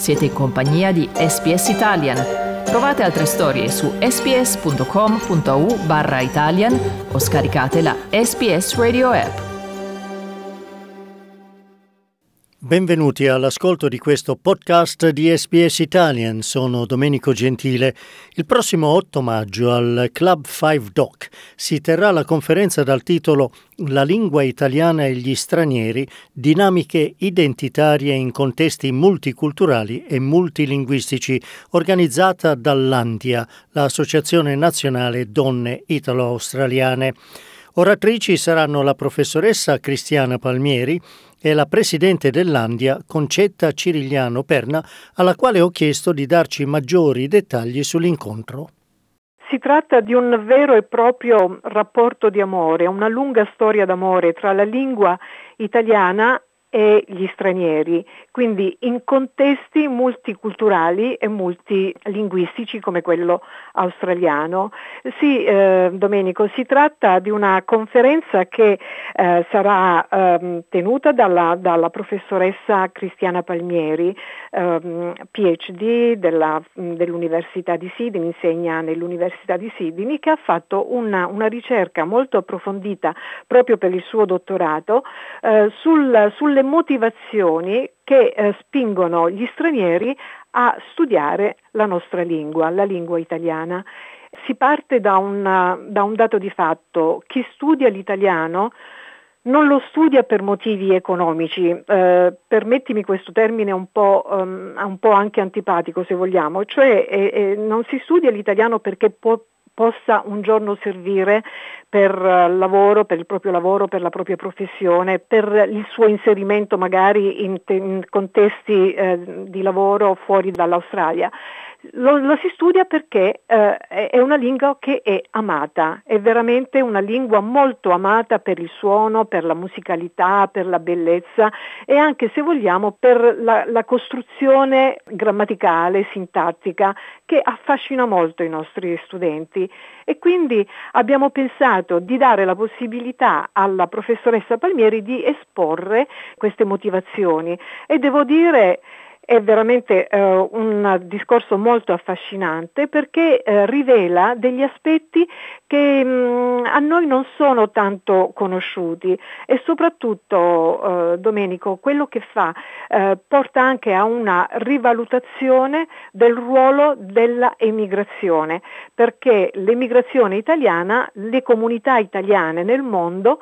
Siete in compagnia di SBS Italian. Trovate altre storie su sbs.com.au/Italian o scaricate la SBS Radio app. Benvenuti all'ascolto di questo podcast di SBS Italian. Sono Domenico Gentile. Il prossimo 8 maggio al Club 5 Doc si terrà la conferenza dal titolo La lingua italiana e gli stranieri, dinamiche identitarie in contesti multiculturali e multilinguistici, organizzata dall'Andia, l'Associazione Nazionale Donne Italo-Australiane. Oratrici saranno la professoressa Cristiana Palmieri e la presidente dell'Andia, Concetta Cirigliano Perna, alla quale ho chiesto di darci maggiori dettagli sull'incontro. Si tratta di un vero e proprio rapporto di amore, una lunga storia d'amore tra la lingua italiana e gli stranieri, quindi in contesti multiculturali e multilinguistici come quello australiano. Sì, Domenico, si tratta di una conferenza che sarà tenuta dalla professoressa Cristiana Palmieri, PhD dell'Università di Sydney, insegna nell'Università di Sydney, che ha fatto una ricerca molto approfondita proprio per il suo dottorato sulle motivazioni che spingono gli stranieri a studiare la nostra lingua, la lingua italiana. Si parte da un dato di fatto: chi studia l'italiano non lo studia per motivi economici, permettimi questo termine un po' anche antipatico se vogliamo, cioè non si studia l'italiano perché possa un giorno servire per lavoro, per il proprio lavoro, per la propria professione, per il suo inserimento magari in contesti di lavoro fuori dall'Australia. Lo si studia perché è una lingua che è amata, è veramente una lingua molto amata per il suono, per la musicalità, per la bellezza e anche, se vogliamo, per la costruzione grammaticale, sintattica, che affascina molto i nostri studenti. E quindi abbiamo pensato di dare la possibilità alla professoressa Palmieri di esporre queste motivazioni e devo dire è veramente un discorso molto affascinante perché rivela degli aspetti che a noi non sono tanto conosciuti e soprattutto, Domenico, quello che fa porta anche a una rivalutazione del ruolo della emigrazione, perché l'emigrazione italiana, le comunità italiane nel mondo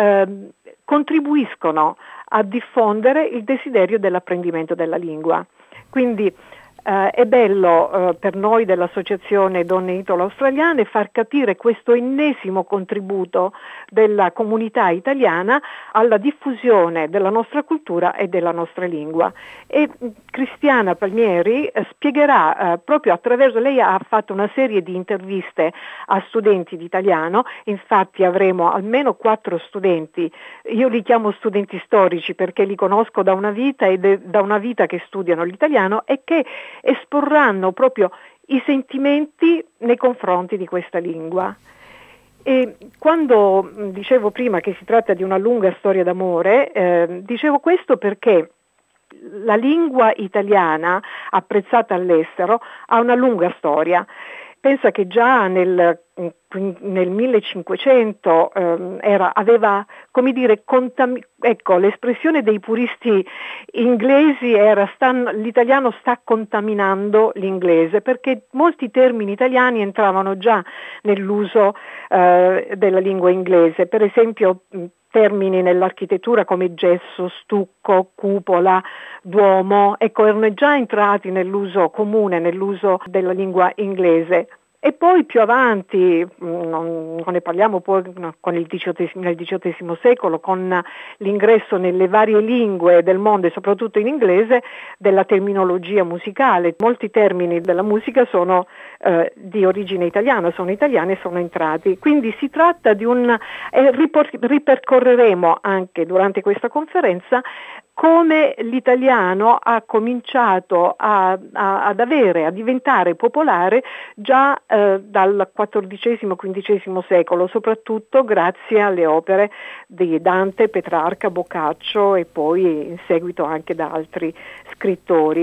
contribuiscono a diffondere il desiderio dell'apprendimento della lingua. Quindi è bello per noi dell'Associazione Donne Italo-Australiane far capire questo ennesimo contributo della comunità italiana alla diffusione della nostra cultura e della nostra lingua. E Cristiana Palmieri spiegherà proprio attraverso, lei ha fatto una serie di interviste a studenti di italiano, infatti avremo almeno 4 studenti, io li chiamo studenti storici perché li conosco da una vita e da una vita che studiano l'italiano e che esporranno proprio i sentimenti nei confronti di questa lingua. E quando dicevo prima che si tratta di una lunga storia d'amore, dicevo questo perché la lingua italiana, apprezzata all'estero, ha una lunga storia. Pensa che già nel 1500 aveva, come dire, l'espressione dei puristi inglesi era l'italiano sta contaminando l'inglese, perché molti termini italiani entravano già nell'uso della lingua inglese, per esempio termini nell'architettura come gesso, stucco, cupola, duomo, erano già entrati nell'uso comune, nell'uso della lingua inglese. E poi più avanti, non ne parliamo poi nel XVIII secolo, con l'ingresso nelle varie lingue del mondo e soprattutto in inglese della terminologia musicale. Molti termini della musica sono di origine italiana, sono italiani e sono entrati. Quindi si tratta di ripercorreremo anche durante questa conferenza come l'italiano ha cominciato a diventare popolare già dal XIV-XV secolo, soprattutto grazie alle opere di Dante, Petrarca, Boccaccio e poi in seguito anche da altri scrittori.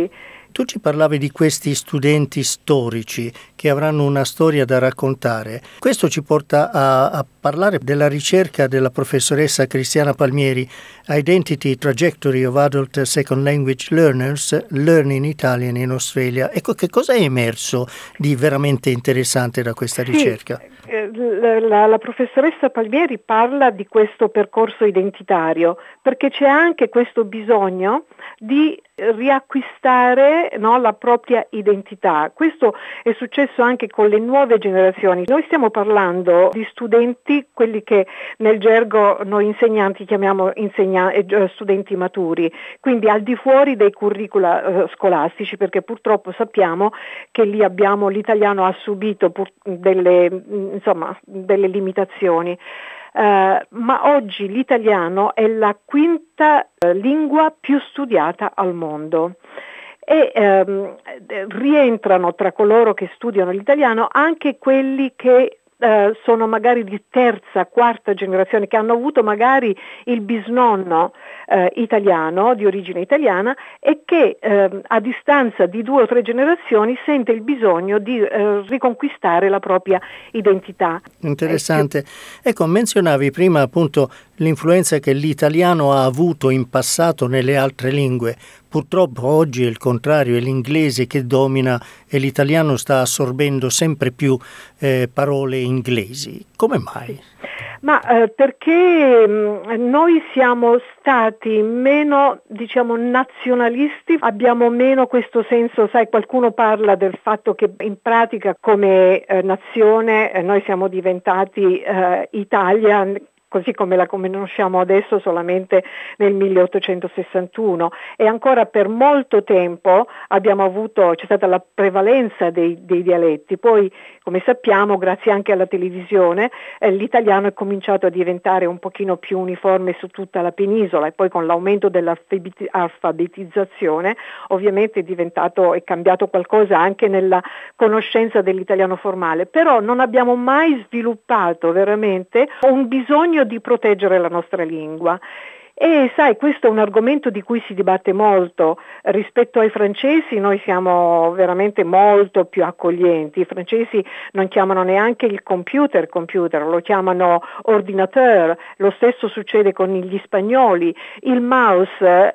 Tu ci parlavi di questi studenti storici che avranno una storia da raccontare. Questo ci porta a parlare della ricerca della professoressa Cristiana Palmieri, Identity Trajectory of Adult Second Language Learners, Learning Italian in Australia. Ecco, che cosa è emerso di veramente interessante da questa ricerca? La professoressa Palmieri parla di questo percorso identitario perché c'è anche questo bisogno di riacquistare, no, la propria identità. Questo è successo anche con le nuove generazioni. Noi stiamo parlando di studenti, quelli che nel gergo noi insegnanti chiamiamo studenti maturi, quindi al di fuori dei curricula scolastici, perché purtroppo sappiamo che lì l'italiano ha subito delle limitazioni. Ma oggi l'italiano è la quinta lingua più studiata al mondo e rientrano tra coloro che studiano l'italiano anche quelli che sono magari di terza, quarta generazione, che hanno avuto magari il bisnonno italiano, di origine italiana, e che a distanza di 2 o 3 generazioni sente il bisogno di riconquistare la propria identità. Interessante. Ecco, menzionavi prima appunto l'influenza che l'italiano ha avuto in passato nelle altre lingue. Purtroppo oggi è il contrario, è l'inglese che domina e l'italiano sta assorbendo sempre più parole inglesi. Come mai? Ma perché noi siamo stati meno, nazionalisti, abbiamo meno questo senso, sai, qualcuno parla del fatto che in pratica come nazione noi siamo diventati Italia, così come la conosciamo adesso solamente nel 1861, e ancora per molto tempo c'è stata la prevalenza dei dialetti. Poi, come sappiamo, grazie anche alla televisione, l'italiano è cominciato a diventare un pochino più uniforme su tutta la penisola, e poi con l'aumento dell'alfabetizzazione ovviamente è cambiato qualcosa anche nella conoscenza dell'italiano formale, però non abbiamo mai sviluppato veramente un bisogno di proteggere la nostra lingua. E sai, questo è un argomento di cui si dibatte molto. Rispetto ai francesi noi siamo veramente molto più accoglienti. I francesi non chiamano neanche il computer, lo chiamano ordinateur. Lo stesso succede con gli spagnoli. Il mouse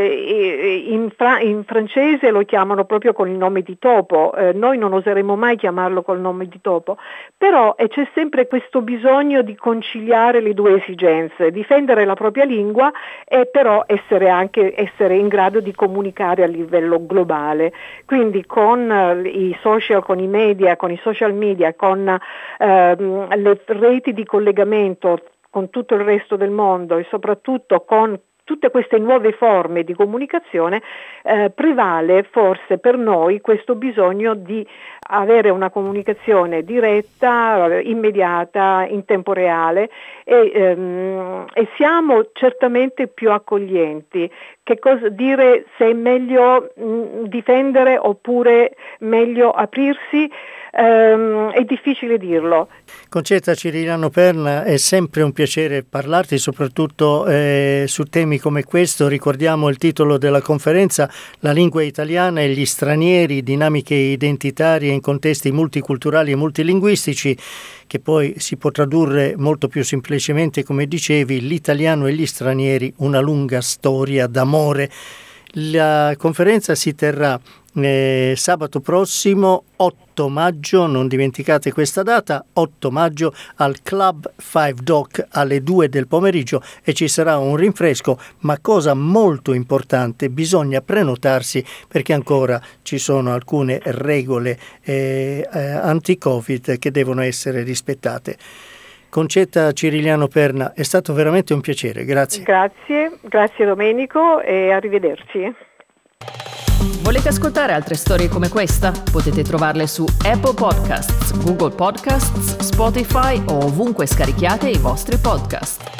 in francese lo chiamano proprio con il nome di topo. Noi non oseremo mai chiamarlo col nome di topo. Però c'è sempre questo bisogno di conciliare le due esigenze, difendere la propria lingua e però essere in grado di comunicare a livello globale. Quindi con i social, con i media, con i social media, con le reti di collegamento con tutto il resto del mondo e soprattutto con tutte queste nuove forme di comunicazione, prevale forse per noi questo bisogno di avere una comunicazione diretta, immediata, in tempo reale e siamo certamente più accoglienti. Che cosa dire, se è meglio difendere oppure meglio aprirsi? È difficile dirlo. Concetta Cirilano Perna, è sempre un piacere parlarti, soprattutto su temi come questo. Ricordiamo il titolo della conferenza: La lingua italiana e gli stranieri, dinamiche identitarie in contesti multiculturali e multilinguistici, che poi si può tradurre molto più semplicemente, come dicevi, l'italiano e gli stranieri, una lunga storia d'amore. La conferenza si terrà sabato prossimo 8 maggio, non dimenticate questa data, 8 maggio al Club 5 Dock alle 2 del pomeriggio, e ci sarà un rinfresco, ma cosa molto importante, bisogna prenotarsi perché ancora ci sono alcune regole anti-Covid che devono essere rispettate. Concetta Cirilano Perna, è stato veramente un piacere, grazie. Grazie Domenico e arrivederci. Volete ascoltare altre storie come questa? Potete trovarle su Apple Podcasts, Google Podcasts, Spotify o ovunque scarichiate i vostri podcast.